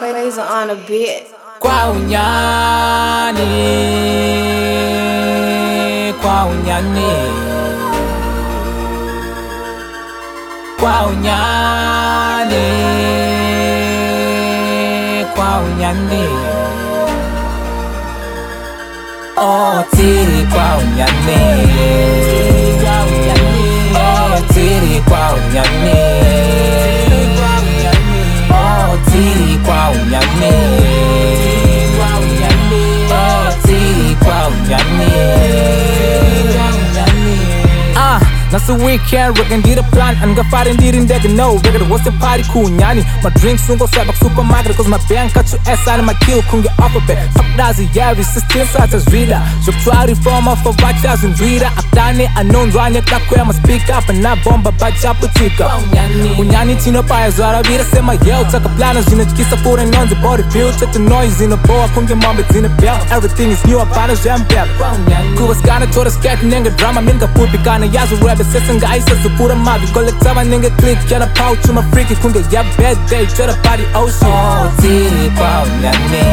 Quasar on a beat. Kwa unyani, kwa unyani, kwa unyani, kwa unyani. Oh, tiri kwa unyani, oh, tiri kwa unyani, oh, tiri kwa unyani, oh, tiri kwa unyani. That's the weekend, rockin' did a plan and got fighting didn't they know. Regular was the party cool nyani. My drinks soon go set back supermarket cause my bank cut your ass out of my kill couldn't get off of it. Fuck dazi yeah, resistance such as reader. So try to form up for watch as and reader. I've done it, I know run it back where I'ma speak up and not bomb but batch up with tika. Unyani tino pa zara vida say my yell take a planners in the kiss up putting on the body feel check the noise in the boa couldn't get mom in the bell. Everything is new up on a jam bell. Kuwas kana to the scat nigga drama minga put kana yazu rap session guys as the pura mavi collectava nigga click get a pouch to my freaky kunga yeah bad day try to body ocean. Oh tiri kwa unyani,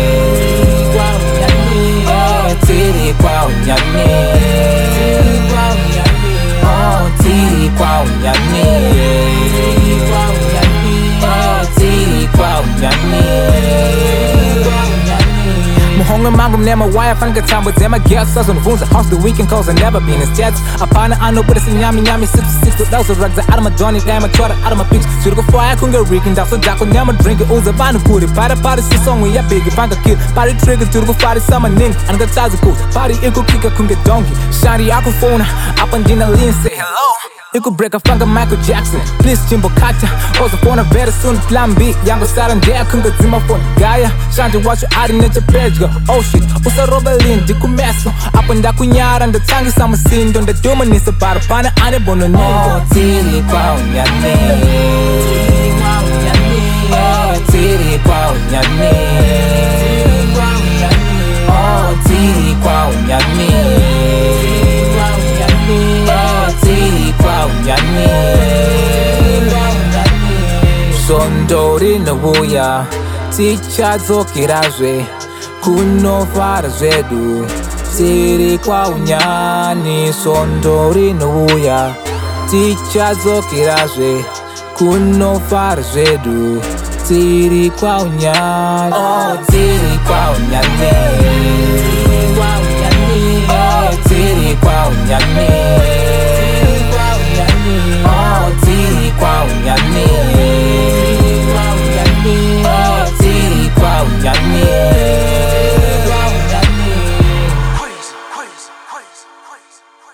oh tiri kwa unyani, oh tiri kwa unyani, oh tiri kwa unyani. Muhonga mangum nema wife and get time with them I guess as on the phones the house the weekend calls I never been in stats. Upon I know but it's yummy 66 with those rugs out of my Johnny damn I try out of my pics. Should go fire couldn't get reeking down so Jack will never drink it. Uza banu put it party see song when ya big if I got kid party trigger to go party summer ning and got ties of cool party equal kicker couldn't get donkey shiny aquaphone up and dinner lean say hello. You could break a funk of Michael Jackson. Please Jimbo Kata. Also phone very soon. Plan B. Yango Saran there. Couldn't get my phone. Gaia. Shanti watch you out in the page. Oh shit. Usa Robelin. Diku meso. Up and Dakunyar and the tangi summer scene. Don't the doom is about a pana and a bono. Oh, tiri kwa unyani. Oh, tiri kwa unyani. Oh, tiri kwa unyani. Sondori no buya ticha zokirazwe kunovara zvedu tiri kwa unyani. Sondori no buya ticha zokirazwe kunovara zvedu tiri kwa unyani. Oh tiri kwa unyani, oh tiri kwa unyani, oh tiri kwa unyani, oh tiri kwa unyani.